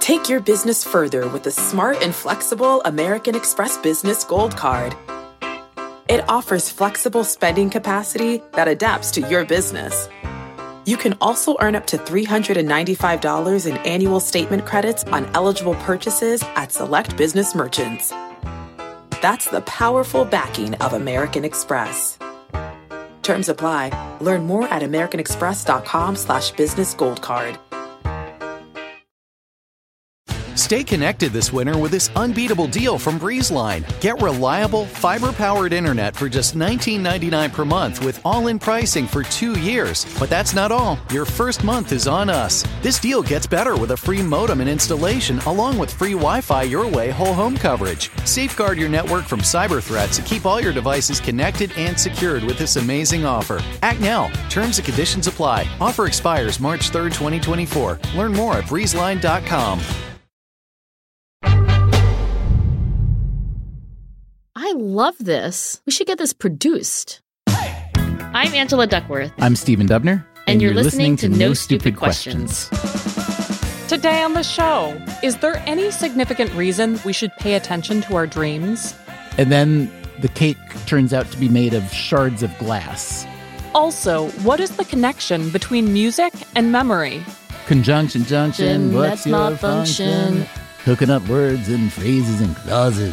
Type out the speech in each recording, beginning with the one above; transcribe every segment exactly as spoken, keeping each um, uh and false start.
Take your business further with the smart and flexible American Express Business Gold Card. It offers flexible spending capacity that adapts to your business. You can also earn up to three hundred ninety-five dollars in annual statement credits on eligible purchases at select business merchants. That's the powerful backing of American Express. Terms apply. Learn more at americanexpress.com slash business gold card. Stay connected this winter with this unbeatable deal from BreezeLine. Get reliable, fiber-powered internet for just nineteen ninety-nine dollars per month with all-in pricing for two years. But that's not all. Your first month is on us. This deal gets better with a free modem and installation, along with free Wi-Fi your way whole home coverage. Safeguard your network from cyber threats and keep all your devices connected and secured with this amazing offer. Act now. Terms and conditions apply. Offer expires March third, twenty twenty-four. Learn more at breezeline dot com. I love this. We should get this produced. I'm Angela Duckworth. I'm Stephen Dubner. And, and you're, you're listening, listening to No Stupid, Stupid Questions. Questions. Today on the show, is there any significant reason we should pay attention to our dreams? And then the cake turns out to be made of shards of glass. Also, what is the connection between music and memory? Conjunction, junction, what's that's your my function? function? Hooking up words and phrases and clauses.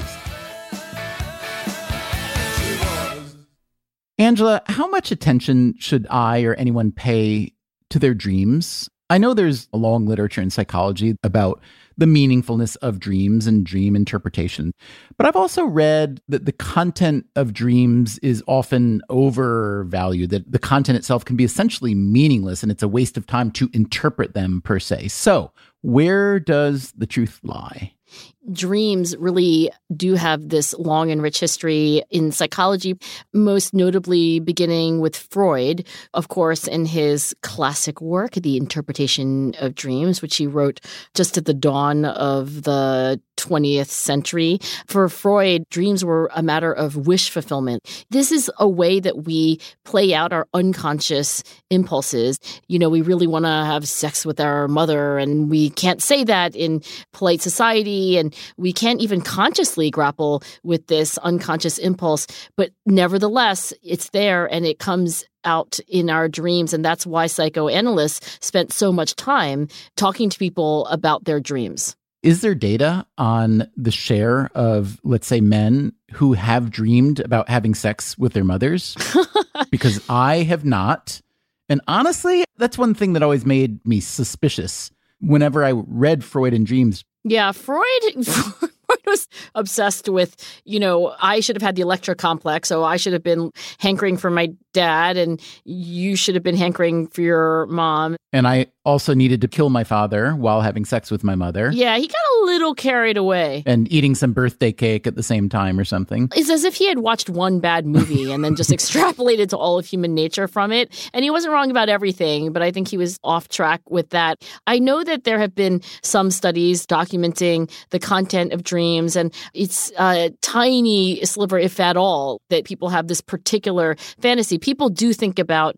Angela, how much attention should I or anyone pay to their dreams? I know there's a long literature in psychology about the meaningfulness of dreams and dream interpretation, but I've also read that the content of dreams is often overvalued, that the content itself can be essentially meaningless and it's a waste of time to interpret them per se. So, where does the truth lie? Dreams really do have this long and rich history in psychology, most notably beginning with Freud, of course, in his classic work, The Interpretation of Dreams, which he wrote just at the dawn of the twentieth century. For Freud, dreams were a matter of wish fulfillment. This is a way that we play out our unconscious impulses. You know, we really want to have sex with our mother, and we can't say that in polite society, and we can't even consciously grapple with this unconscious impulse. But nevertheless, it's there and it comes out in our dreams. And that's why psychoanalysts spent so much time talking to people about their dreams. Is there data on the share of, let's say, men who have dreamed about having sex with their mothers? Because I have not. And honestly, that's one thing that always made me suspicious whenever I read Freud and Dreams. Yeah, Freud, Freud was obsessed with, you know, I should have had the Electra complex, so I should have been hankering for my dad, and you should have been hankering for your mom. And I also needed to kill my father while having sex with my mother. Yeah, he got a little carried away. And eating some birthday cake at the same time or something. It's as if he had watched one bad movie and then just extrapolated to all of human nature from it. And he wasn't wrong about everything, but I think he was off track with that. I know that there have been some studies documenting the content of dreams, and it's a tiny sliver, if at all, that people have this particular fantasy. People do think about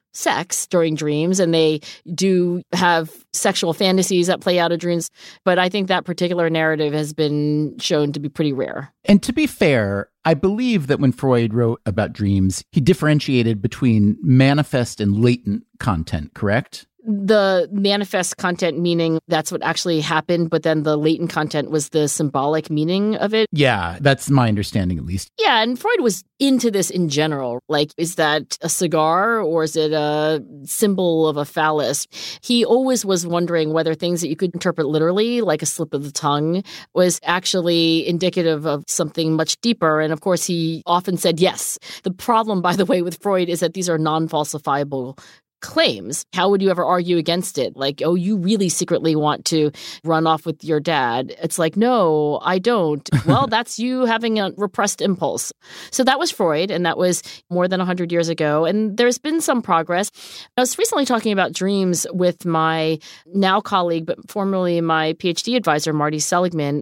sex during dreams, and they do have sexual fantasies that play out of dreams. But I think that particular narrative has been shown to be pretty rare. And to be fair, I believe that when Freud wrote about dreams, he differentiated between manifest and latent content, correct? The manifest content meaning that's what actually happened, but then the latent content was the symbolic meaning of it. Yeah, that's my understanding at least. Yeah, and Freud was into this in general. Like, is that a cigar or is it a symbol of a phallus? He always was wondering whether things that you could interpret literally, like a slip of the tongue, was actually indicative of something much deeper. And of course, he often said yes. The problem, by the way, with Freud is that these are non-falsifiable claims. How would you ever argue against it? Like, oh, you really secretly want to run off with your dad. It's like, no, I don't. Well, that's you having a repressed impulse. So that was Freud, and that was more than one hundred years ago. And there's been some progress. I was recently talking about dreams with my now colleague, but formerly my PhD advisor, Marty Seligman.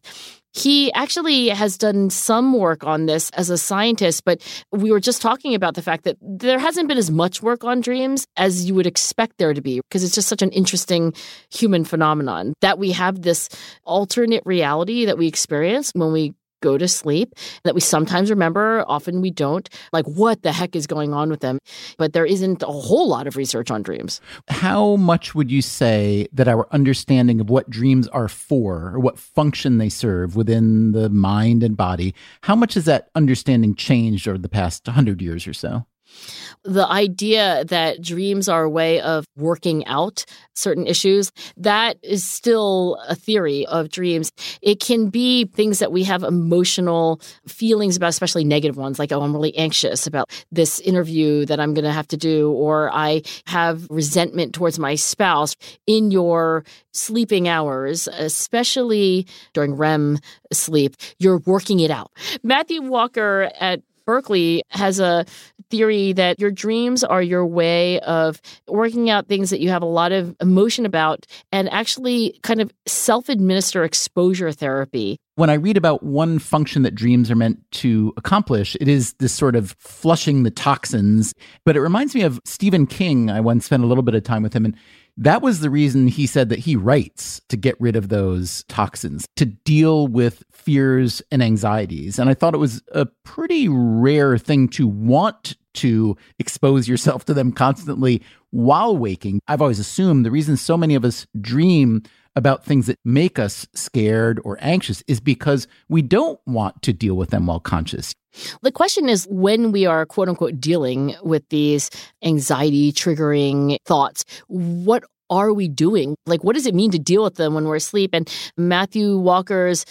He actually has done some work on this as a scientist, but we were just talking about the fact that there hasn't been as much work on dreams as you would expect there to be, because it's just such an interesting human phenomenon that we have this alternate reality that we experience when we go to sleep, that we sometimes remember, often we don't. Like, what the heck is going on with them? But there isn't a whole lot of research on dreams. How much would you say that our understanding of what dreams are for, or what function they serve within the mind and body, how much has that understanding changed over the past one hundred years or so? The idea that dreams are a way of working out certain issues, that is still a theory of dreams. It can be things that we have emotional feelings about, especially negative ones, like, oh, I'm really anxious about this interview that I'm going to have to do, or I have resentment towards my spouse. In your sleeping hours, especially during R E M sleep, you're working it out. Matthew Walker at Berkeley has a theory that your dreams are your way of working out things that you have a lot of emotion about and actually kind of self-administer exposure therapy. When I read about one function that dreams are meant to accomplish, it is this sort of flushing the toxins. But it reminds me of Stephen King. I once spent a little bit of time with him, and that was the reason he said that he writes, to get rid of those toxins, to deal with fears and anxieties. And I thought it was a pretty rare thing to want to expose yourself to them constantly while waking. I've always assumed the reason so many of us dream about things that make us scared or anxious is because we don't want to deal with them while conscious. The question is, when we are, quote unquote, dealing with these anxiety triggering thoughts, what are we doing? Like, what does it mean to deal with them when we're asleep? And Matthew Walker's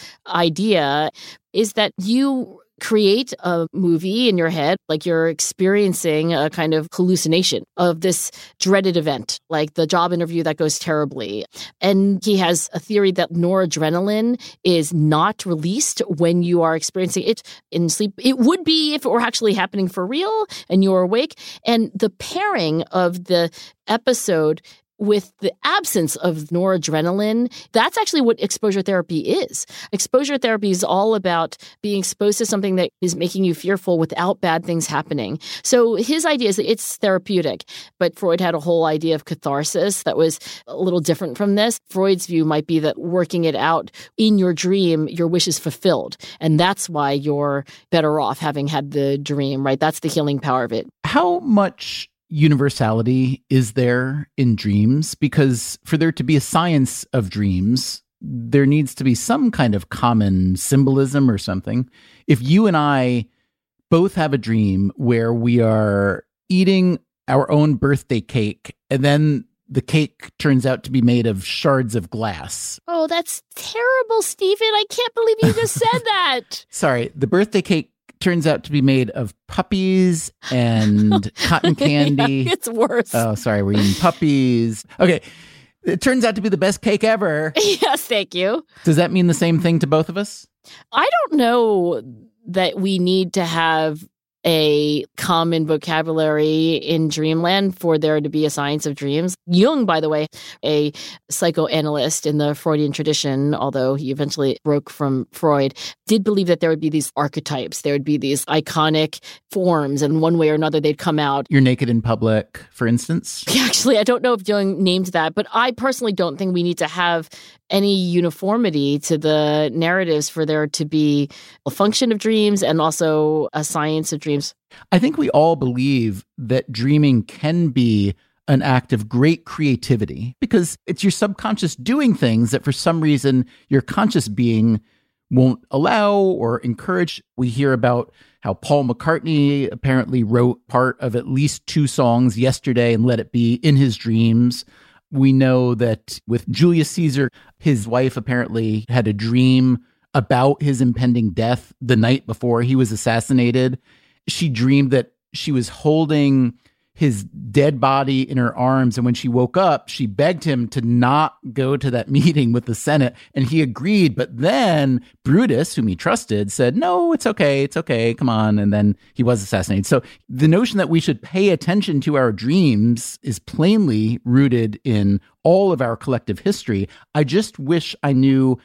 idea is that you create a movie in your head, like you're experiencing a kind of hallucination of this dreaded event, like the job interview that goes terribly. And he has a theory that noradrenaline is not released when you are experiencing it in sleep. It would be if it were actually happening for real and you're awake. And the pairing of the episode with the absence of noradrenaline, that's actually what exposure therapy is. Exposure therapy is all about being exposed to something that is making you fearful without bad things happening. So his idea is that it's therapeutic, but Freud had a whole idea of catharsis that was a little different from this. Freud's view might be that working it out in your dream, your wish is fulfilled. And that's why you're better off having had the dream, right? That's the healing power of it. How much universality is there in dreams? Because for there to be a science of dreams, there needs to be some kind of common symbolism or something. If you and I both have a dream where we are eating our own birthday cake, and then the cake turns out to be made of shards of glass. Oh, that's terrible, Stephen. I can't believe you just said that. Sorry, the birthday cake turns out to be made of puppies and cotton candy. Yeah, it's worse. Oh, sorry, we're eating puppies. Okay, it turns out to be the best cake ever. Yes, thank you. Does that mean the same thing to both of us? I don't know that we need to have a common vocabulary in dreamland for there to be a science of dreams. Jung, by the way, a psychoanalyst in the Freudian tradition, although he eventually broke from Freud, did believe that there would be these archetypes. There would be these iconic forms, and one way or another they'd come out. You're naked in public, for instance? Actually, I don't know if Jung named that, but I personally don't think we need to have any uniformity to the narratives for there to be a function of dreams and also a science of dreams. I think we all believe that dreaming can be an act of great creativity because it's your subconscious doing things that for some reason your conscious being won't allow or encourage. We hear about how Paul McCartney apparently wrote part of at least two songs, Yesterday and Let It Be, in his dreams. We know that with Julius Caesar, his wife apparently had a dream about his impending death the night before he was assassinated. She dreamed that she was holding his dead body in her arms. And when she woke up, she begged him to not go to that meeting with the Senate. And he agreed. But then Brutus, whom he trusted, said, no, it's okay. It's okay. Come on. And then he was assassinated. So the notion that we should pay attention to our dreams is plainly rooted in all of our collective history. I just wish I knew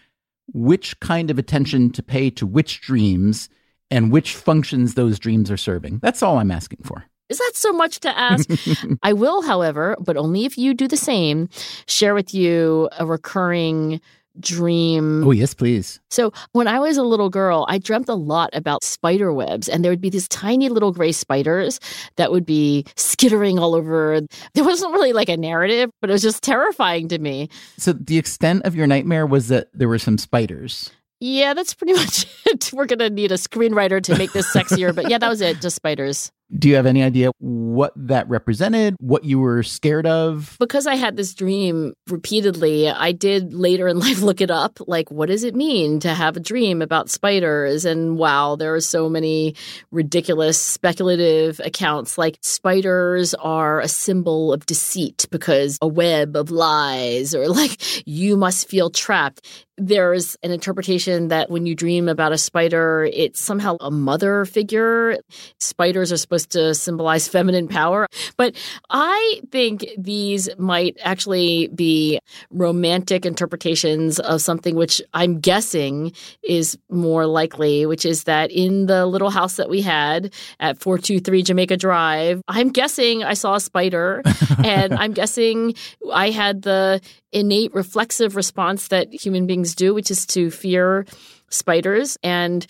which kind of attention to pay to which dreams and which functions those dreams are serving. That's all I'm asking for. Is that so much to ask? I will, however, but only if you do the same, share with you a recurring dream. Oh, yes, please. So when I was a little girl, I dreamt a lot about spider webs, and there would be these tiny little gray spiders that would be skittering all over. There wasn't really like a narrative, but it was just terrifying to me. So the extent of your nightmare was that there were some spiders. Yeah, that's pretty much it. We're going to need a screenwriter to make this sexier, but yeah, that was it, just spiders. Do you have any idea what that represented, what you were scared of? Because I had this dream repeatedly, I did later in life look it up. Like, what does it mean to have a dream about spiders? And wow, there are so many ridiculous speculative accounts. Like, spiders are a symbol of deceit because a web of lies, or like, you must feel trapped. There's an interpretation that when you dream about a spider, it's somehow a mother figure. Spiders are supposed to symbolize feminine power. But I think these might actually be romantic interpretations of something which I'm guessing is more likely, which is that in the little house that we had at four two three Jamaica Drive, I'm guessing I saw a spider, and I'm guessing I had the innate reflexive response that human beings do, which is to fear spiders. And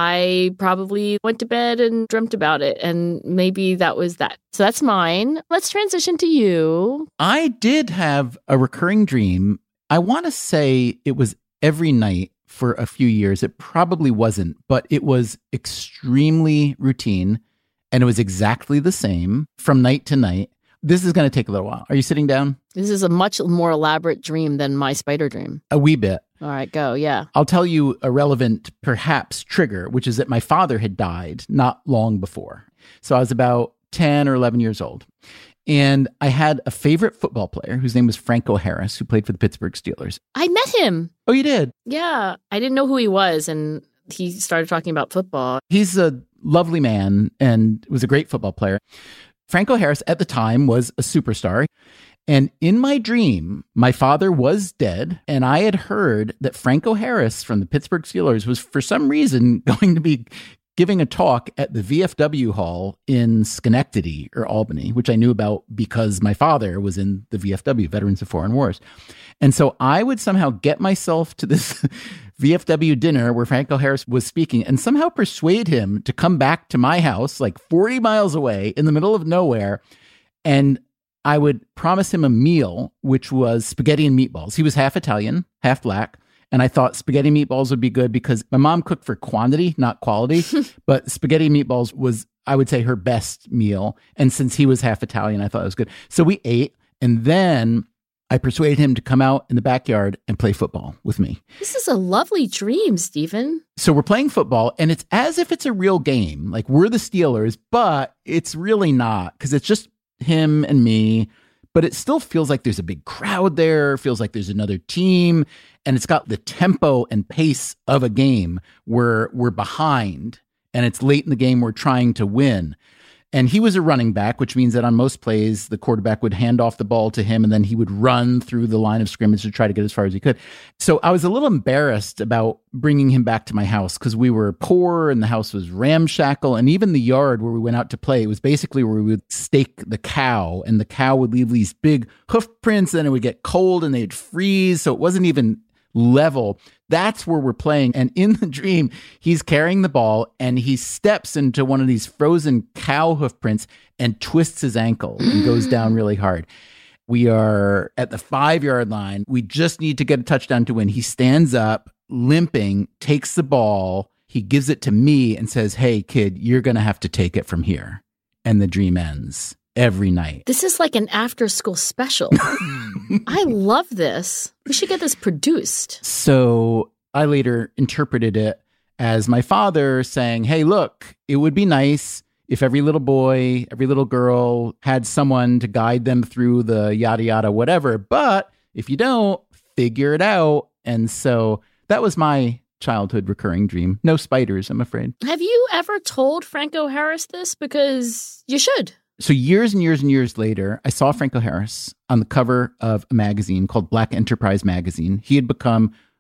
I probably went to bed and dreamt about it. And maybe that was that. So that's mine. Let's transition to you. I did have a recurring dream. I want to say it was every night for a few years. It probably wasn't, but it was extremely routine. And it was exactly the same from night to night. This is going to take a little while. Are you sitting down? This is a much more elaborate dream than my spider dream. A wee bit. All right, go. Yeah. I'll tell you a relevant, perhaps, trigger, which is that my father had died not long before. So I was about ten or eleven years old. And I had a favorite football player whose name was Franco Harris, who played for the Pittsburgh Steelers. I met him. Oh, you did? Yeah. I didn't know who he was, and he started talking about football. He's a lovely man and was a great football player. Franco Harris at the time was a superstar. And in my dream, my father was dead, and I had heard that Franco Harris from the Pittsburgh Steelers was for some reason going to be giving a talk at the V F W Hall in Schenectady or Albany, which I knew about because my father was in the V F W, Veterans of Foreign Wars. And so I would somehow get myself to this V F W dinner where Franco Harris was speaking and somehow persuade him to come back to my house like forty miles away in the middle of nowhere. And I would promise him a meal, which was spaghetti and meatballs. He was half Italian, half black. And I thought spaghetti and meatballs would be good because my mom cooked for quantity, not quality. But spaghetti and meatballs was, I would say, her best meal. And since he was half Italian, I thought it was good. So we ate. And then I persuaded him to come out in the backyard and play football with me. This is a lovely dream, Stephen. So we're playing football, and it's as if it's a real game. Like, we're the Steelers, but it's really not, because it's just him and me. But it still feels like there's a big crowd there, feels like there's another team, and it's got the tempo and pace of a game where we're behind, and it's late in the game, we're trying to win. And he was a running back, which means that on most plays, the quarterback would hand off the ball to him, and then he would run through the line of scrimmage to try to get as far as he could. So I was a little embarrassed about bringing him back to my house because we were poor and the house was ramshackle. And even the yard where we went out to play, it was basically where we would stake the cow, and the cow would leave these big hoof prints, and it would get cold and they'd freeze. So it wasn't even level. That's where we're playing. And in the dream, he's carrying the ball and he steps into one of these frozen cow hoof prints and twists his ankle and goes down really hard. We are at the five yard line. We just need to get a touchdown to win. He stands up, limping, takes the ball. He gives it to me and says, "Hey, kid, you're going to have to take it from here." And the dream ends. Every night. This is like an after-school special. I love this. We should get this produced. So I later interpreted it as my father saying, "Hey, look, it would be nice if every little boy, every little girl had someone to guide them through the yada, yada, whatever. But if you don't, figure it out." And so that was my childhood recurring dream. No spiders, I'm afraid. Have you ever told Franco Harris this? Because you should. So years and years and years later, I saw Franco Harris on the cover of a magazine called Black Enterprise Magazine. He had become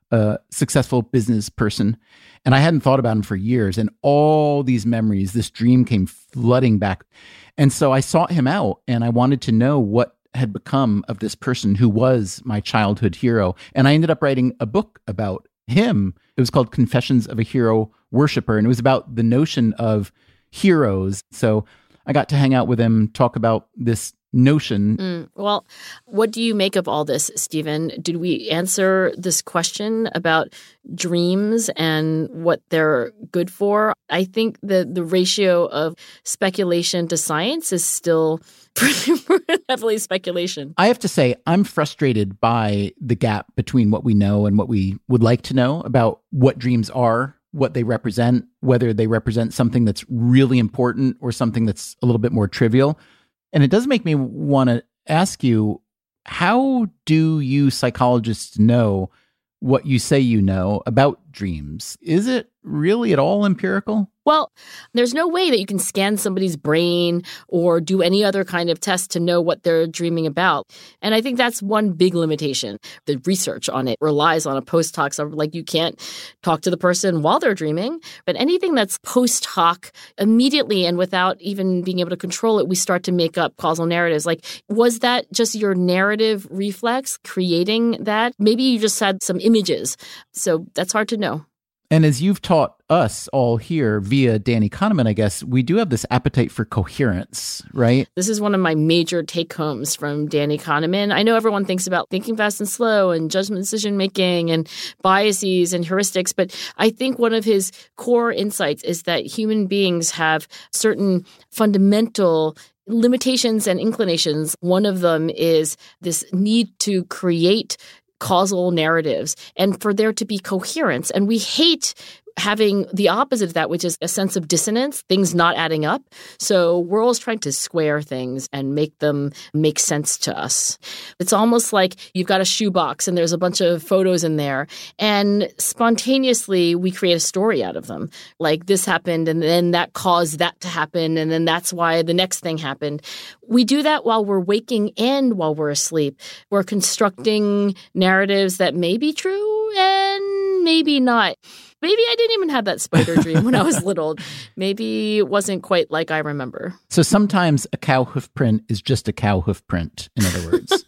a successful business person. And I hadn't thought about him for years. And all these memories, this dream came flooding back. And so I sought him out and I wanted to know what had become of this person who was my childhood hero. And I ended up writing a book about him. It was called Confessions of a Hero Worshipper. And it was about the notion of heroes. So I got to hang out with him, talk about this notion. Mm, well, what do you make of all this, Stephen? Did we answer this question about dreams and what they're good for? I think the, the ratio of speculation to science is still pretty heavily speculation. I have to say, I'm frustrated by the gap between what we know and what we would like to know about what dreams are, what they represent, whether they represent something that's really important or something that's a little bit more trivial. And it does make me want to ask you, how do you psychologists know what you say you know about dreams? Is it really at all empirical? Well, there's no way that you can scan somebody's brain or do any other kind of test to know what they're dreaming about. And I think that's one big limitation. The research on it relies on a post hoc. So like you can't talk to the person while they're dreaming. But anything that's post hoc, immediately and without even being able to control it, we start to make up causal narratives. Like, was that just your narrative reflex creating that? Maybe you just had some images. So that's hard to know. And as you've taught us all here via Danny Kahneman, I guess, we do have this appetite for coherence, right? This is one of my major take-homes from Danny Kahneman. I know everyone thinks about thinking fast and slow and judgment decision-making and biases and heuristics, but I think one of his core insights is that human beings have certain fundamental limitations and inclinations. One of them is this need to create causal narratives and for there to be coherence. And we hate having the opposite of that, which is a sense of dissonance, things not adding up. So we're always trying to square things and make them make sense to us. It's almost like you've got a shoebox and there's a bunch of photos in there, and spontaneously we create a story out of them. Like this happened and then that caused that to happen and then that's why the next thing happened. We do that while we're waking and while we're asleep. We're constructing narratives that may be true and maybe not. Maybe I didn't even have that spider dream when I was little. Maybe it wasn't quite like I remember. So sometimes a cow hoof print is just a cow hoof print, in other words.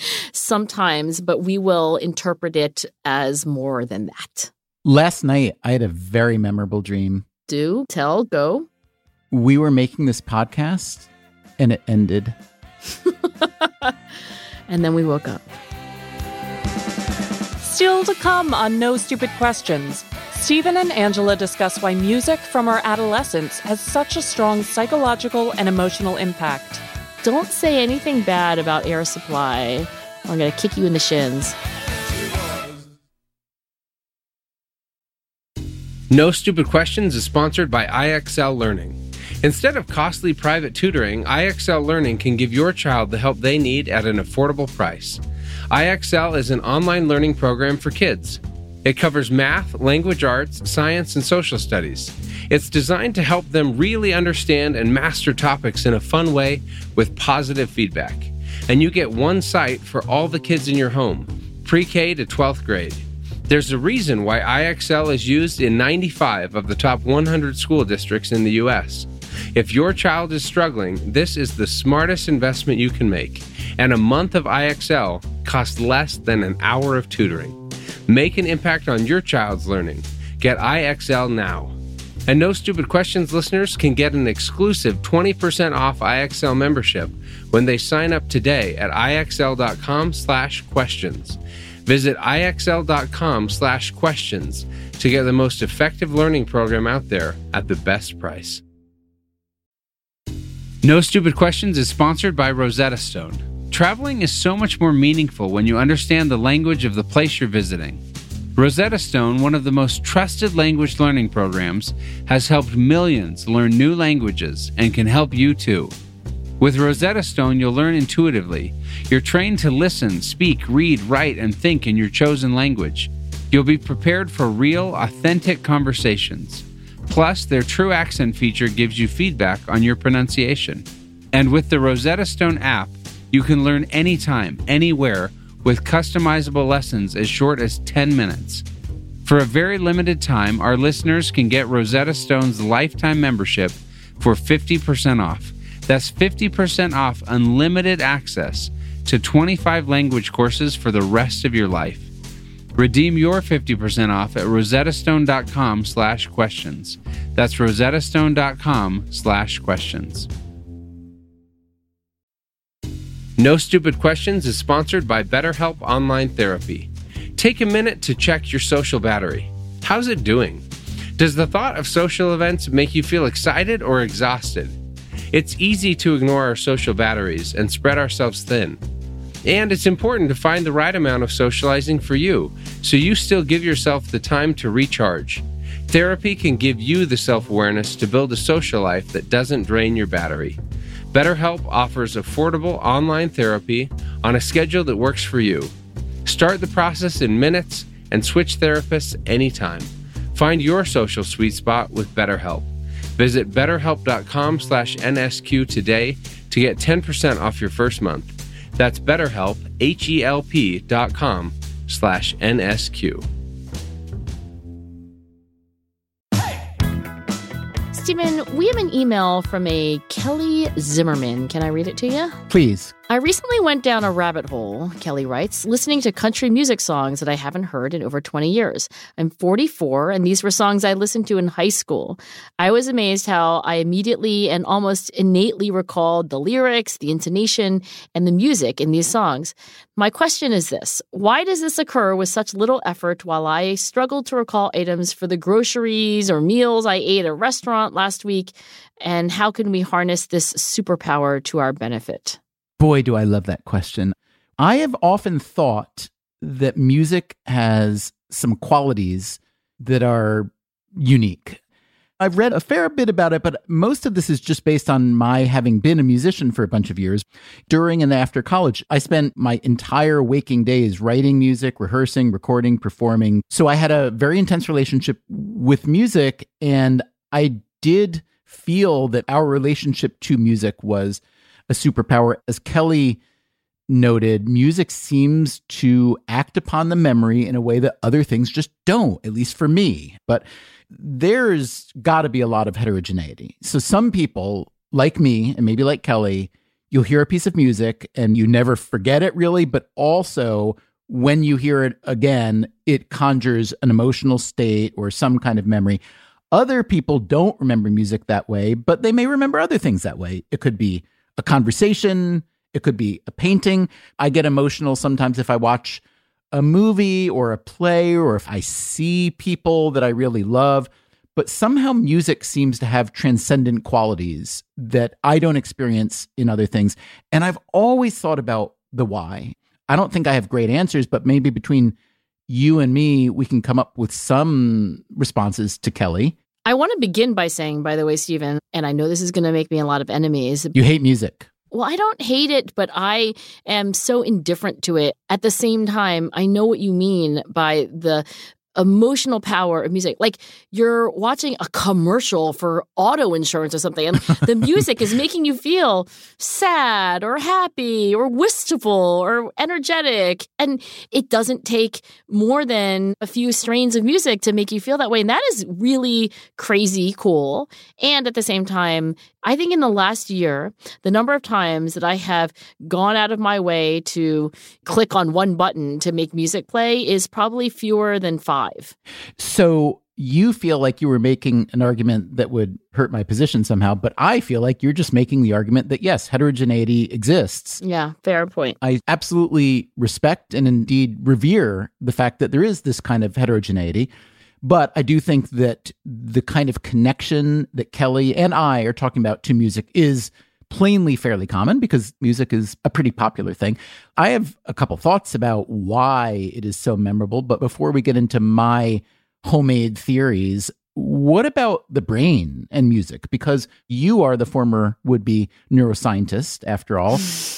Sometimes, but we will interpret it as more than that. Last night, I had a very memorable dream. Do, tell, go. We were making this podcast, and it ended. And then we woke up. Still to come on No Stupid Questions, Stephen and Angela discuss why music from our adolescence has such a strong psychological and emotional impact. Don't say anything bad about Air Supply. I'm going to kick you in the shins. No Stupid Questions is sponsored by I X L Learning. Instead of costly private tutoring, I X L Learning can give your child the help they need at an affordable price. I X L is an online learning program for kids. It covers math, language arts, science, and social studies. It's designed to help them really understand and master topics in a fun way with positive feedback. And you get one site for all the kids in your home, pre-K to twelfth grade. There's a reason why I X L is used in ninety-five of the top one hundred school districts in the U S. If your child is struggling, this is the smartest investment you can make. And a month of I X L costs less than an hour of tutoring. Make an impact on your child's learning. Get I X L now. And No Stupid Questions listeners can get an exclusive twenty percent off I X L membership when they sign up today at IXL.com slash questions. Visit IXL.com slash questions to get the most effective learning program out there at the best price. No Stupid Questions is sponsored by Rosetta Stone. Traveling is so much more meaningful when you understand the language of the place you're visiting. Rosetta Stone, one of the most trusted language learning programs, has helped millions learn new languages and can help you too. With Rosetta Stone, you'll learn intuitively. You're trained to listen, speak, read, write, and think in your chosen language. You'll be prepared for real, authentic conversations. Plus, their True Accent feature gives you feedback on your pronunciation. And with the Rosetta Stone app, you can learn anytime, anywhere, with customizable lessons as short as ten minutes. For a very limited time, our listeners can get Rosetta Stone's lifetime membership for fifty percent off. That's fifty percent off unlimited access to twenty-five language courses for the rest of your life. Redeem your fifty percent off at rosettastone.com slash questions. That's rosettastone.com slash questions. No Stupid Questions is sponsored by BetterHelp Online Therapy. Take a minute to check your social battery. How's it doing? Does the thought of social events make you feel excited or exhausted? It's easy to ignore our social batteries and spread ourselves thin. And it's important to find the right amount of socializing for you, so you still give yourself the time to recharge. Therapy can give you the self-awareness to build a social life that doesn't drain your battery. BetterHelp offers affordable online therapy on a schedule that works for you. Start the process in minutes and switch therapists anytime. Find your social sweet spot with BetterHelp. Visit betterhelp.com slash NSQ today to get ten percent off your first month. That's BetterHelp, H-E-L-P dot com slash N-S-Q. Stephen, we have an email from a Kelly Zimmerman. Can I read it to you? Please. I recently went down a rabbit hole, Kelly writes, listening to country music songs that I haven't heard in over twenty years. I'm forty-four, and these were songs I listened to in high school. I was amazed how I immediately and almost innately recalled the lyrics, the intonation, and the music in these songs. My question is this: why does this occur with such little effort while I struggle to recall items for the groceries or meals I ate at a restaurant last week? And how can we harness this superpower to our benefit? Boy, do I love that question. I have often thought that music has some qualities that are unique. I've read a fair bit about it, but most of this is just based on my having been a musician for a bunch of years. During and after college, I spent my entire waking days writing music, rehearsing, recording, performing. So I had a very intense relationship with music, and I did feel that our relationship to music was a superpower. As Kelly noted, music seems to act upon the memory in a way that other things just don't, at least for me. But there's got to be a lot of heterogeneity. So some people, like me, and maybe like Kelly, you'll hear a piece of music and you never forget it really, but also when you hear it again, it conjures an emotional state or some kind of memory. Other people don't remember music that way, but they may remember other things that way. It could be a conversation. It could be a painting. I get emotional sometimes if I watch a movie or a play, or if I see people that I really love. But somehow music seems to have transcendent qualities that I don't experience in other things. And I've always thought about the why. I don't think I have great answers, but maybe between you and me, we can come up with some responses to Kelly. I want to begin by saying, by the way, Stephen, and I know this is going to make me a lot of enemies. You hate music. Well, I don't hate it, but I am so indifferent to it. At the same time, I know what you mean by the emotional power of music. Like you're watching a commercial for auto insurance or something, and the music is making you feel sad or happy or wistful or energetic. And it doesn't take more than a few strains of music to make you feel that way. And that is really crazy cool. And at the same time, I think in the last year, the number of times that I have gone out of my way to click on one button to make music play is probably fewer than five. So you feel like you were making an argument that would hurt my position somehow, but I feel like you're just making the argument that, yes, heterogeneity exists. Yeah, fair point. I absolutely respect and indeed revere the fact that there is this kind of heterogeneity. But I do think that the kind of connection that Kelly and I are talking about to music is plainly fairly common because music is a pretty popular thing. I have a couple thoughts about why it is so memorable, but before we get into my homemade theories, what about the brain and music? Because you are the former would-be neuroscientist, after all,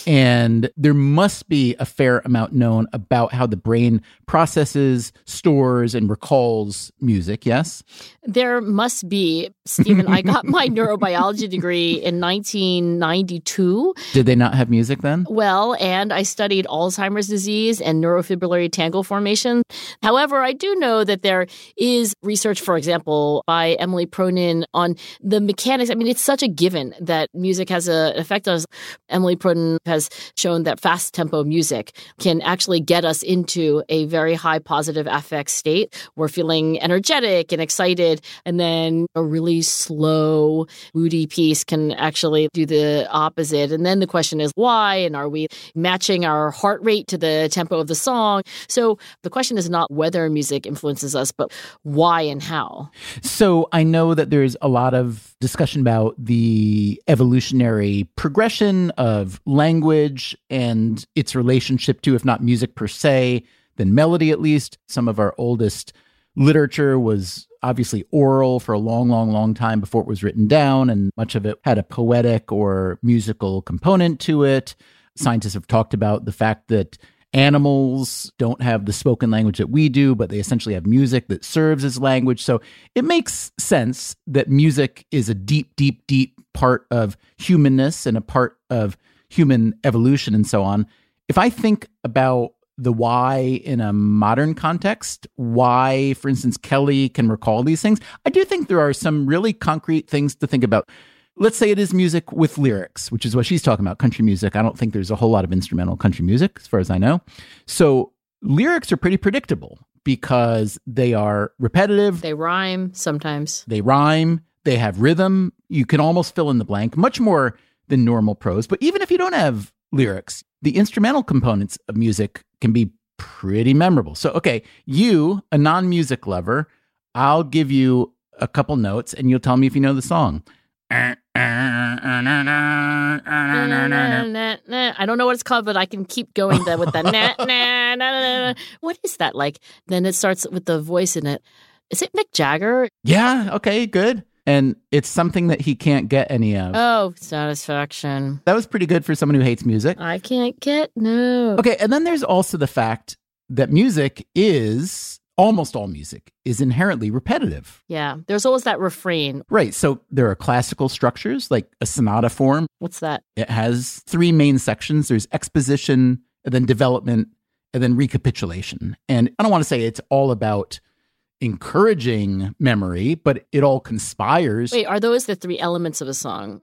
and there must be a fair amount known about how the brain processes, stores, and recalls music, yes? There must be. Stephen, I got my neurobiology degree in nineteen ninety-two. Did they not have music then? Well, and I studied Alzheimer's disease and neurofibrillary tangle formation. However, I do know that there is research, for example, by Emily Pronin on the mechanics. I mean, it's such a given that music has an effect on us. Emily Pronin has shown that fast tempo music can actually get us into a very high positive affect state. We're feeling energetic and excited, and then a really slow, moody piece can actually do the opposite. And then the question is why, and are we matching our heart rate to the tempo of the song? So the question is not whether music influences us, but why and how. So I know that there's a lot of discussion about the evolutionary progression of language and its relationship to, if not music per se, then melody at least. Some of our oldest literature was obviously oral for a long, long, long time before it was written down, and much of it had a poetic or musical component to it. Scientists have talked about the fact that animals don't have the spoken language that we do, but they essentially have music that serves as language. So it makes sense that music is a deep, deep, deep part of humanness and a part of human evolution and so on. If I think about the why in a modern context, why, for instance, Kelly can recall these things, I do think there are some really concrete things to think about. Let's say it is music with lyrics, which is what she's talking about, country music. I don't think there's a whole lot of instrumental country music, as far as I know. So lyrics are pretty predictable because they are repetitive. They rhyme sometimes. They rhyme. They have rhythm. You can almost fill in the blank, much more than normal prose. But even if you don't have lyrics, the instrumental components of music can be pretty memorable. So, okay, you, a non-music lover, I'll give you a couple notes and you'll tell me if you know the song. I don't know what it's called, but I can keep going there with that. na, na, na, na, na. What is that like? Then it starts with the voice in it. Is it Mick Jagger? Yeah, okay, good. And it's something that he can't get any of. Oh, Satisfaction. That was pretty good for someone who hates music. I can't get no. Okay, and then there's also the fact that music is, almost all music, is inherently repetitive. Yeah, there's always that refrain. Right, so there are classical structures, like a sonata form. What's that? It has three main sections. There's exposition, and then development, and then recapitulation. And I don't want to say it's all about encouraging memory, but it all conspires. Wait, are those the three elements of a song?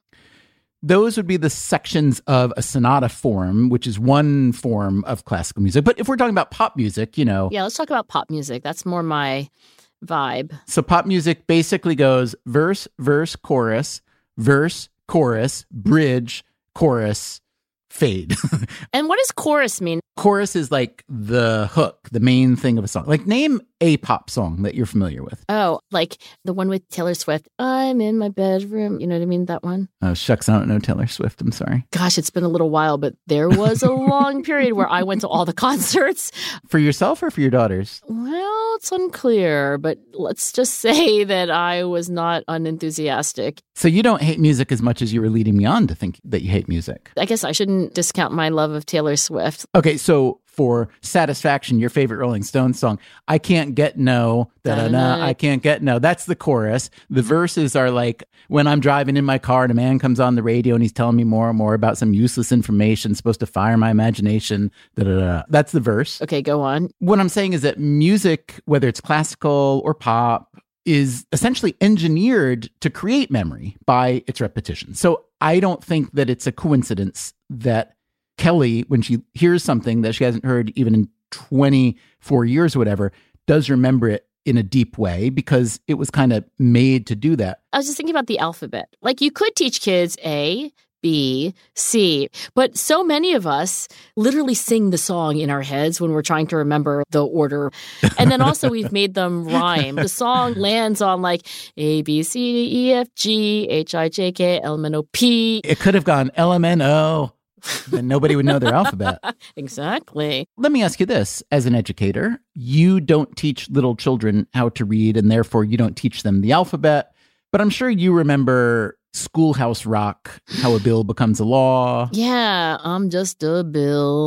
Those would be the sections of a sonata form, which is one form of classical music. But if we're talking about pop music, you know. Yeah, let's talk about pop music. That's more my vibe. So pop music basically goes verse, verse, chorus, verse, chorus, bridge, chorus, fade. And what does chorus mean? Chorus is like the hook, the main thing of a song. Like name a pop song that you're familiar with. Oh, like the one with Taylor Swift. I'm in my bedroom. You know what I mean? That one. Oh, shucks. I don't know Taylor Swift. I'm sorry. Gosh, it's been a little while, but there was a long period where I went to all the concerts. For yourself or for your daughters? Well, it's unclear, but let's just say that I was not unenthusiastic. So you don't hate music as much as you were leading me on to think that you hate music. I guess I shouldn't discount my love of Taylor Swift. Okay, so for Satisfaction, your favorite Rolling Stones song, I Can't Get No, da-da-da, I Can't Get No. That's the chorus. The verses are like, when I'm driving in my car and a man comes on the radio and he's telling me more and more about some useless information supposed to fire my imagination, da-da-da. That's the verse. Okay, go on. What I'm saying is that music, whether it's classical or pop, is essentially engineered to create memory by its repetition. So I don't think that it's a coincidence that Kelly, when she hears something that she hasn't heard even in twenty-four years or whatever, does remember it in a deep way because it was kind of made to do that. I was just thinking about the alphabet. Like you could teach kids A, B, C, but so many of us literally sing the song in our heads when we're trying to remember the order. And then also we've made them rhyme. The song lands on like A, B, C, D, E, F, G, H, I, J, K, L, M, N, O, P. It could have gone L, M, N, O. Then nobody would know their alphabet. Exactly. Let me ask you this. As an educator, you don't teach little children how to read, and therefore you don't teach them the alphabet. But I'm sure you remember Schoolhouse Rock, how a bill becomes a law. Yeah, I'm just a bill.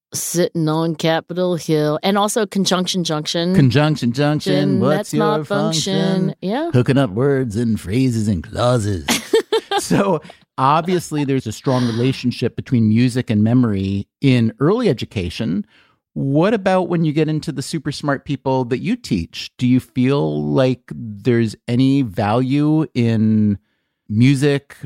Sitting on Capitol Hill. And also Conjunction Junction. Conjunction Junction, what's That's your not function? function? Yeah. Hooking up words and phrases and clauses. So obviously there's a strong relationship between music and memory in early education. What about when you get into the super smart people that you teach? Do you feel like there's any value in music,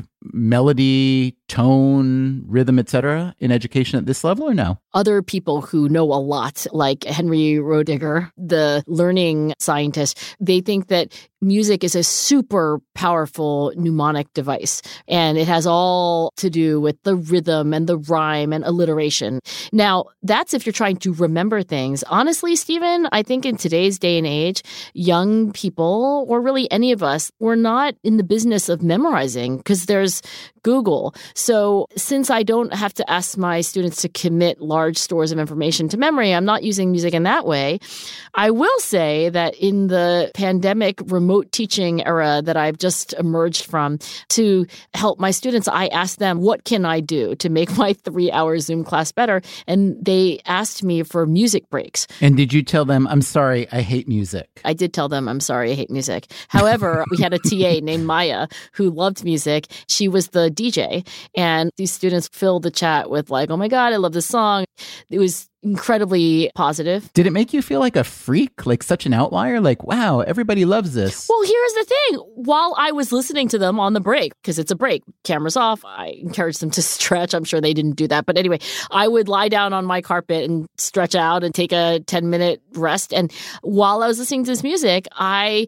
melody, tone, rhythm, et cetera in education at this level or no? Other people who know a lot, like Henry Roediger, the learning scientist, they think that music is a super powerful mnemonic device, and it has all to do with the rhythm and the rhyme and alliteration. Now, that's if you're trying to remember things. Honestly, Stephen, I think in today's day and age, young people, or really any of us, we're not in the business of memorizing because there's Google. So since I don't have to ask my students to commit large stores of information to memory, I'm not using music in that way. I will say that in the pandemic remote teaching era that I've just emerged from, to help my students, I asked them, what can I do to make my three-hour Zoom class better? And they asked me for music breaks. And did you tell them, I'm sorry, I hate music? I did tell them, I'm sorry, I hate music. However, we had a T A named Maya who loved music. She was the D J, and these students filled the chat with like, oh my God, I love this song. It was incredibly positive. Did it make you feel like a freak, like such an outlier? Like, wow, everybody loves this. Well, here's the thing. While I was listening to them on the break, because it's a break, cameras off, I encouraged them to stretch. I'm sure they didn't do that. But anyway, I would lie down on my carpet and stretch out and take a ten minute rest. And while I was listening to this music, I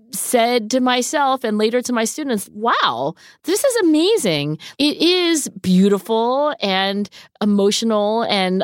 said to myself and later to my students, wow, this is amazing. It is beautiful and emotional. And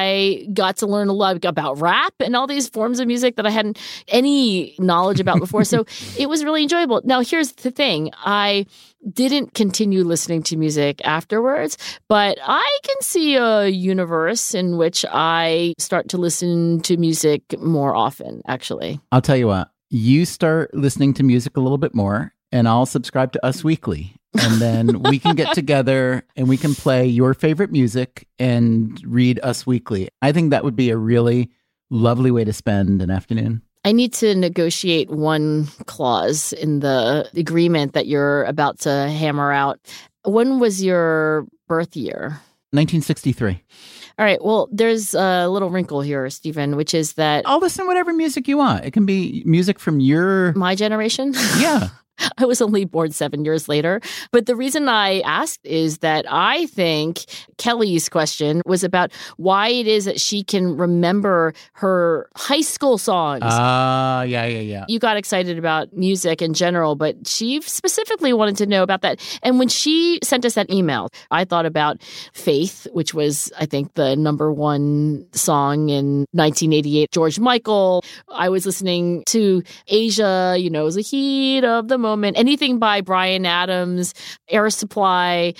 I got to learn a lot about rap and all these forms of music that I hadn't any knowledge about before. So it was really enjoyable. Now, here's the thing. I didn't continue listening to music afterwards, but I can see a universe in which I start to listen to music more often, actually. I'll tell you what. You start listening to music a little bit more, and I'll subscribe to Us Weekly. And then we can get together and we can play your favorite music and read Us Weekly. I think that would be a really lovely way to spend an afternoon. I need to negotiate one clause in the agreement that you're about to hammer out. When was your birth year? nineteen sixty-three. All right. Well, there's a little wrinkle here, Stephen, which is that I'll listen to whatever music you want. It can be music from your... My generation? Yeah. I was only born seven years later. But the reason I asked is that I think Kelly's question was about why it is that she can remember her high school songs. Ah, uh, yeah, yeah, yeah. You got excited about music in general, but she specifically wanted to know about that. And when she sent us that email, I thought about Faith, which was, I think, the number one song in nineteen eighty-eight. George Michael. I was listening to Asia, you know, it was the heat of the moment. Anything by Bryan Adams, Air Supply,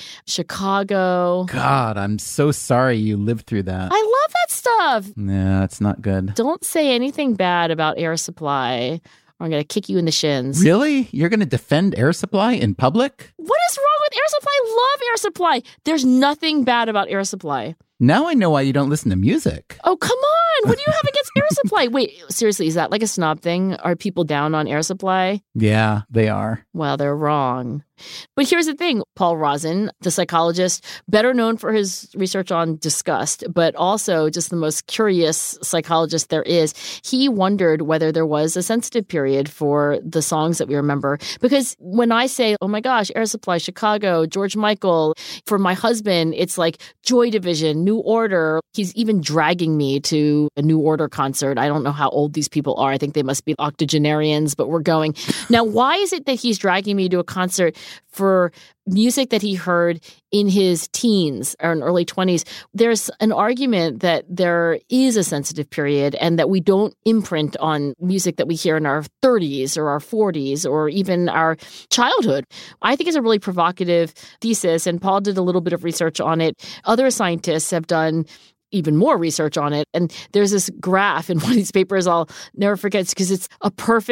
Chicago. God, I'm so sorry you lived through that. I love that stuff. Yeah, it's not good. Don't say anything bad about Air Supply, or I'm going to kick you in the shins. Really? You're going to defend Air Supply in public? What is wrong with Air Supply? I love Air Supply. There's nothing bad about Air Supply. Now I know why you don't listen to music. Oh, come on. What do you have against Air Supply? Wait, seriously, is that like a snob thing? Are people down on Air Supply? Yeah, they are. Well, they're wrong. But here's the thing. Paul Rozin, the psychologist, better known for his research on disgust, but also just the most curious psychologist there is, he wondered whether there was a sensitive period for the songs that we remember. Because when I say, oh my gosh, Air Supply, Chicago, George Michael, for my husband, it's like Joy Division, New Order. He's even dragging me to a New Order concert. I don't know how old these people are. I think they must be octogenarians, but we're going. Now, why is it that he's dragging me to a concert for music that he heard in his teens or in early twenties? There's an argument that there is a sensitive period and that we don't imprint on music that we hear in our thirties or our forties or even our childhood. I think it's a really provocative thesis, and Paul did a little bit of research on it. Other scientists have done even more research on it. And there's this graph in one of these papers I'll never forget because it's a perfect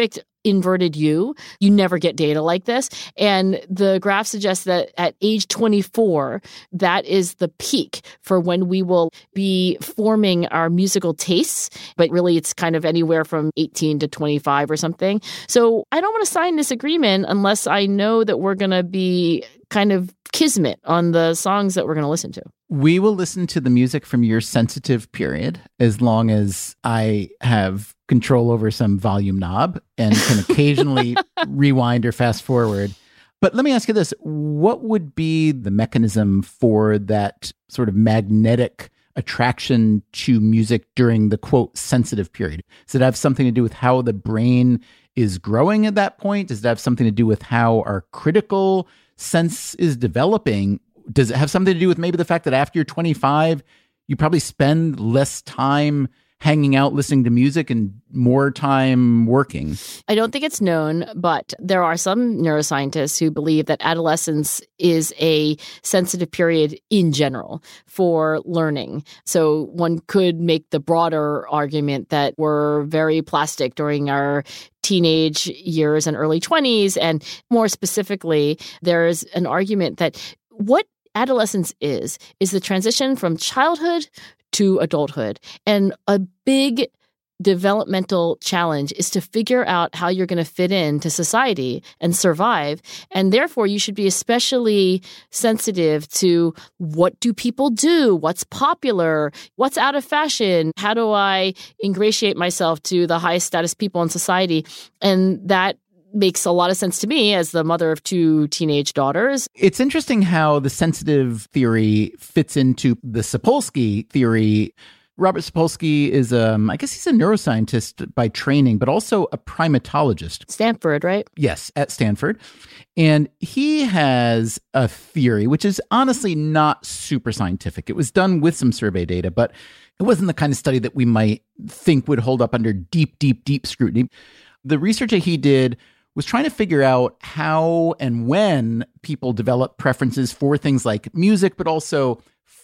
inverted U. You never get data like this. And the graph suggests that at age twenty-four, that is the peak for when we will be forming our musical tastes. But really, it's kind of anywhere from eighteen to twenty-five or something. So I don't want to sign this agreement unless I know that we're going to be kind of kismet on the songs that we're going to listen to. We will listen to the music from your sensitive period as long as I have control over some volume knob and can occasionally rewind or fast forward. But let me ask you this. What would be the mechanism for that sort of magnetic attraction to music during the, quote, sensitive period? Does it have something to do with how the brain is growing at that point? Does it have something to do with how our critical sense is developing? Does it have something to do with maybe the fact that after you're twenty-five, you probably spend less time hanging out, listening to music, and more time working? I don't think it's known, but there are some neuroscientists who believe that adolescence is a sensitive period in general for learning. So one could make the broader argument that we're very plastic during our teenage years and early twenties. And more specifically, there's an argument that what adolescence is, is the transition from childhood to adulthood. And a big developmental challenge is to figure out how you're going to fit into society and survive. And therefore, you should be especially sensitive to what do people do? What's popular? What's out of fashion? How do I ingratiate myself to the highest status people in society? And that makes a lot of sense to me as the mother of two teenage daughters. It's interesting how the sensitive theory fits into the Sapolsky theory. Robert Sapolsky is, um, I guess he's a neuroscientist by training, but also a primatologist. Stanford, right? Yes, at Stanford. And he has a theory, which is honestly not super scientific. It was done with some survey data, but it wasn't the kind of study that we might think would hold up under deep, deep, deep scrutiny. The research that he did was trying to figure out how and when people develop preferences for things like music, but also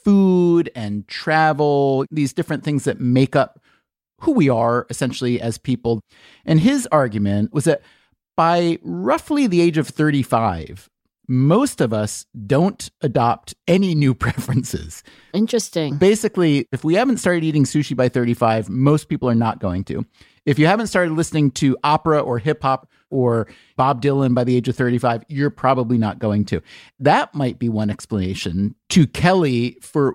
food and travel, these different things that make up who we are essentially as people. And his argument was that by roughly the age of thirty-five, most of us don't adopt any new preferences. Interesting. Basically, if we haven't started eating sushi by thirty-five, most people are not going to. If you haven't started listening to opera or hip hop or Bob Dylan by the age of thirty-five, you're probably not going to. That might be one explanation to Kelly for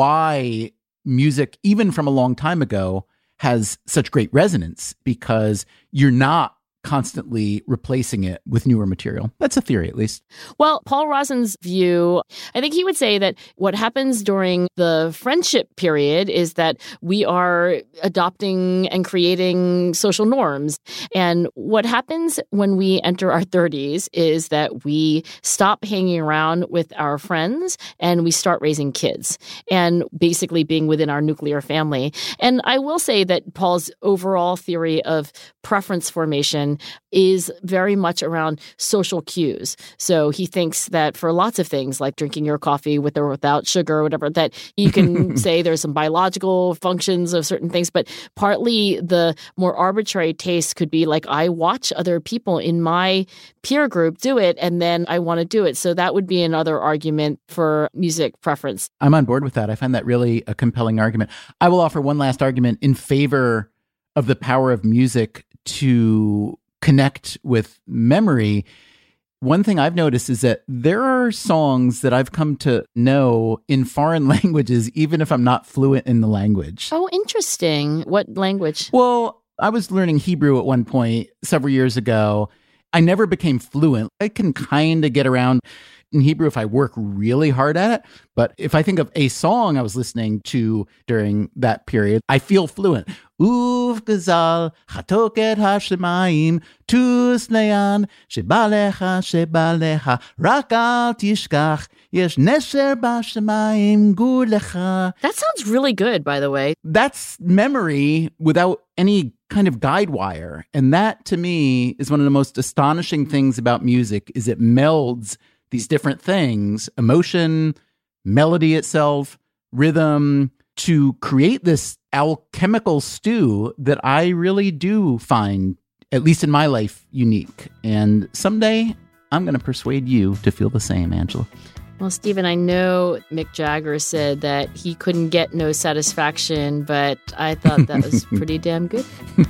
why music, even from a long time ago, has such great resonance, because you're not constantly replacing it with newer material. That's a theory, at least. Well, Paul Rozin's view, I think he would say that what happens during the friendship period is that we are adopting and creating social norms. And what happens when we enter our thirties is that we stop hanging around with our friends and we start raising kids and basically being within our nuclear family. And I will say that Paul's overall theory of preference formation is very much around social cues. So he thinks that for lots of things, like drinking your coffee with or without sugar or whatever, that you can say there's some biological functions of certain things, but partly the more arbitrary taste could be like, I watch other people in my peer group do it, and then I want to do it. So that would be another argument for music preference. I'm on board with that. I find that really a compelling argument. I will offer one last argument in favor of the power of music to connect with memory. One thing I've noticed is that there are songs that I've come to know in foreign languages, even if I'm not fluent in the language. Oh, interesting. What language? Well, I was learning Hebrew at one point several years ago. I never became fluent. I can kind of get around in Hebrew if I work really hard at it. But if I think of a song I was listening to during that period, I feel fluent. Uv gazal chatoket hashemayim tus leyan shebalecha shebalecha rak al tishkach yesh nesher bashemayim gulecha. That sounds really good, by the way. That's memory without any kind of guide wire. And that, to me, is one of the most astonishing things about music, is it melds these different things, emotion, melody itself, rhythm, to create this alchemical stew that I really do find at least in my life, unique. And someday I'm going to persuade you to feel the same, Angela. Well, Stephen, I know Mick Jagger said that he couldn't get no satisfaction, but I thought that was pretty damn good.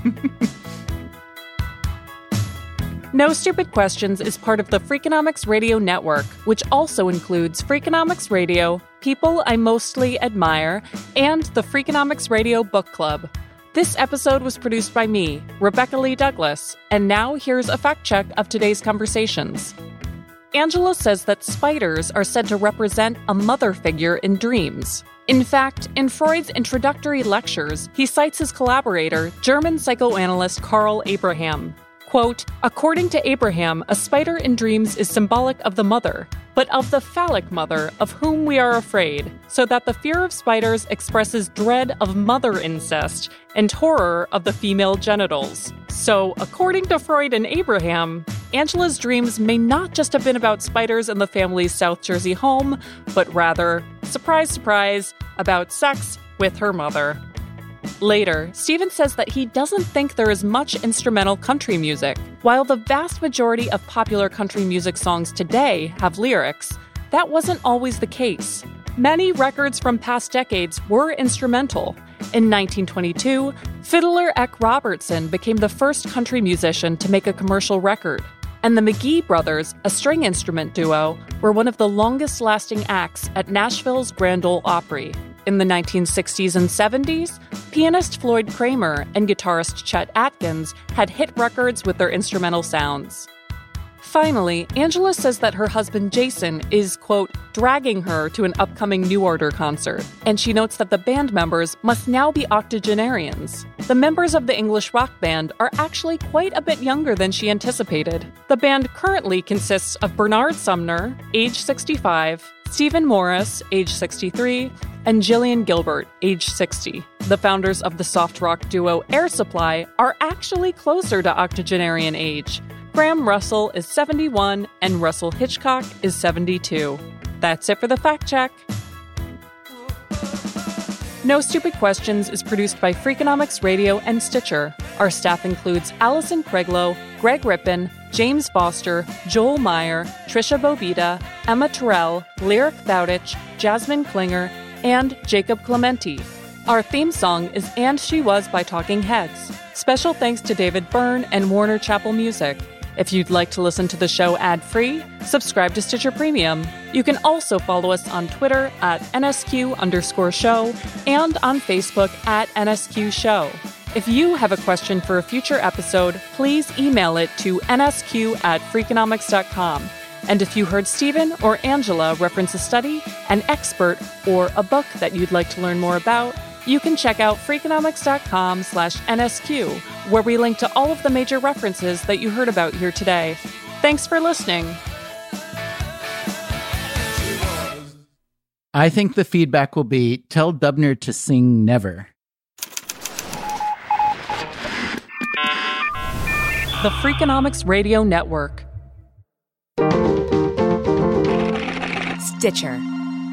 No Stupid Questions is part of the Freakonomics Radio Network, which also includes Freakonomics Radio, People I Mostly Admire, and the Freakonomics Radio Book Club. This episode was produced by me, Rebecca Lee Douglas, and now here's a fact check of today's conversations. Angela says that spiders are said to represent a mother figure in dreams. In fact, in Freud's introductory lectures, he cites his collaborator, German psychoanalyst Karl Abraham. Quote, according to Abraham, a spider in dreams is symbolic of the mother, but of the phallic mother of whom we are afraid, so that the fear of spiders expresses dread of mother incest and horror of the female genitals. So, according to Freud and Abraham, Angela's dreams may not just have been about spiders in the family's South Jersey home, but rather, surprise, surprise, about sex with her mother. Later, Stephen says that he doesn't think there is much instrumental country music. While the vast majority of popular country music songs today have lyrics, that wasn't always the case. Many records from past decades were instrumental. In nineteen twenty-two, fiddler Eck Robertson became the first country musician to make a commercial record. And the McGee Brothers, a string instrument duo, were one of the longest-lasting acts at Nashville's Grand Ole Opry. In the nineteen sixties and seventies, pianist Floyd Kramer and guitarist Chet Atkins had hit records with their instrumental sounds. Finally, Angela says that her husband Jason is, quote, dragging her to an upcoming New Order concert, and she notes that the band members must now be octogenarians. The members of the English rock band are actually quite a bit younger than she anticipated. The band currently consists of Bernard Sumner, age sixty-five, Stephen Morris, age sixty-three, and Jillian Gilbert, age sixty. The founders of the soft rock duo Air Supply are actually closer to octogenarian age. Graham Russell is seventy-one, and Russell Hitchcock is seventy-two. That's it for the fact check. No Stupid Questions is produced by Freakonomics Radio and Stitcher. Our staff includes Allison Craiglow, Greg Rippin, James Foster, Joel Meyer, Trisha Bobita, Emma Terrell, Lyric Bowditch, Jasmine Klinger, and Jacob Clementi. Our theme song is And She Was by Talking Heads. Special thanks to David Byrne and Warner Chappell Music. If you'd like to listen to the show ad-free, subscribe to Stitcher Premium. You can also follow us on Twitter at N S Q underscore show and on Facebook at N S Q show. If you have a question for a future episode, please email it to N S Q at freakonomics dot com. And if you heard Stephen or Angela reference a study, an expert, or a book that you'd like to learn more about, you can check out freakonomics.com slash NSQ, where we link to all of the major references that you heard about here today. Thanks for listening. I think the feedback will be, tell Dubner to sing Never. The Freakonomics Radio Network. Stitcher.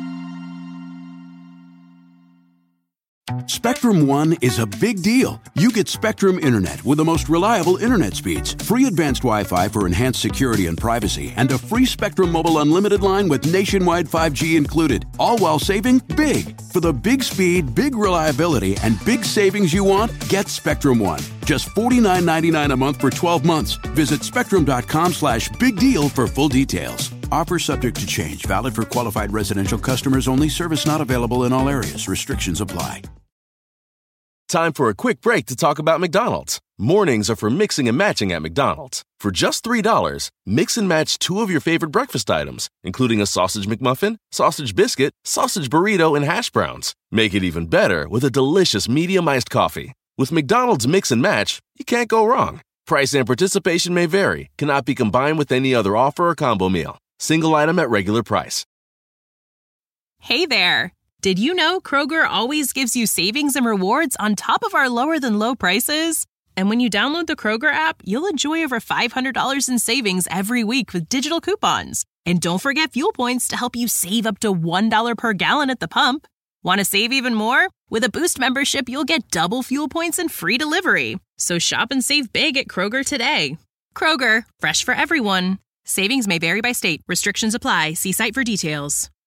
Spectrum One is a big deal. You get Spectrum Internet with the most reliable internet speeds, free advanced Wi-Fi for enhanced security and privacy, and a free Spectrum Mobile Unlimited line with nationwide five G included, all while saving big. For the big speed, big reliability, and big savings you want, get Spectrum One. Just forty-nine ninety-nine a month for twelve months. Visit spectrum.com slash big deal for full details. Offer subject to change. Valid for qualified residential customers only. Service not available in all areas. Restrictions apply. Time for a quick break to talk about McDonald's. Mornings are for mixing and matching at McDonald's. For just three dollars, mix and match two of your favorite breakfast items, including a sausage McMuffin, sausage biscuit, sausage burrito, and hash browns. Make it even better with a delicious medium iced coffee. With McDonald's Mix and Match, you can't go wrong. Price and participation may vary. Cannot be combined with any other offer or combo meal. Single item at regular price. Hey there. Did you know Kroger always gives you savings and rewards on top of our lower-than-low prices? And when you download the Kroger app, you'll enjoy over five hundred dollars in savings every week with digital coupons. And don't forget fuel points to help you save up to one dollar per gallon at the pump. Want to save even more? With a Boost membership, you'll get double fuel points and free delivery. So shop and save big at Kroger today. Kroger, fresh for everyone. Savings may vary by state. Restrictions apply. See site for details.